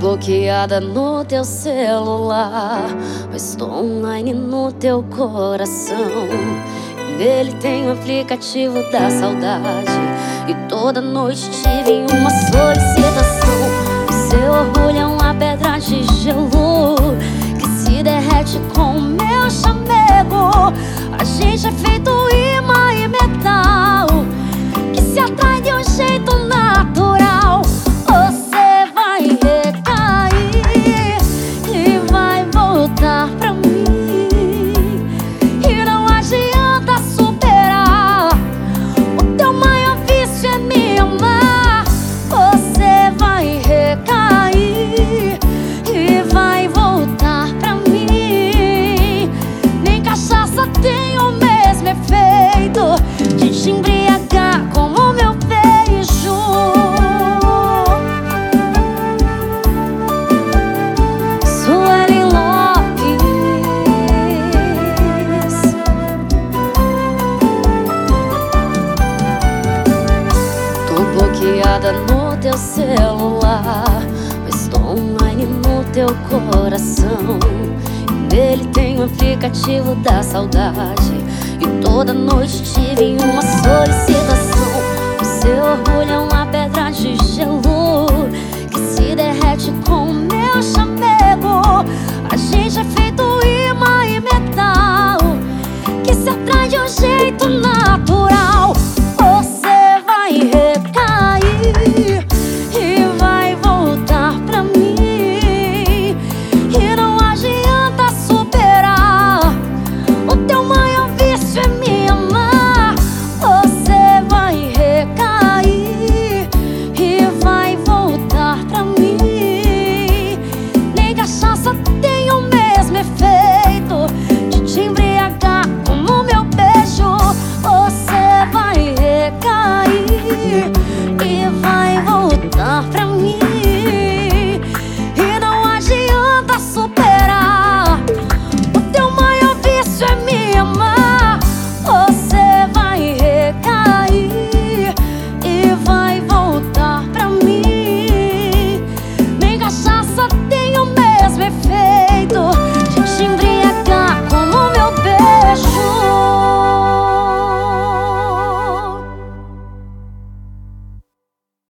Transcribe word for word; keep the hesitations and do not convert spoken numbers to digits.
bloqueada no teu celular, mas tô online no teu coração. Nele tem o aplicativo da saudade, e toda noite tive uma solicitação. O seu orgulho é uma pedra de gelo que se derrete com o meu chamego. A gente é feito imã e metal que se atrai de um jeito natural. Você vai recair e vai voltar pra mim, e não adianta superar. O teu maior vício é me amar. Você vai recair e vai voltar pra mim. Nem cachaça tem o mesmo efeito de te embriagar como o meu beijo. Suelen Lopes. Tô bloqueada no teu celular, mas tô online no teu coração. Nele tem o aplicativo da saudade, e toda noite tive uma solicitação. O seu orgulho é uma pedra de gelo que se derrete com o meu chamego. A gente é feito imã e metal que se atrai de um jeito natural. Você vai recair e vai voltar pra mim, e não adianta superar. O teu maior vício é me amar. Você vai recair e vai voltar pra mim. Nem cachaça tem o mesmo efeito de te embriagar como o meu beijo. Você vai recair e vai voltar pra mim, e não adianta superar. O teu maior vício é me amar. Você vai recair e vai voltar pra mim. Nem cachaça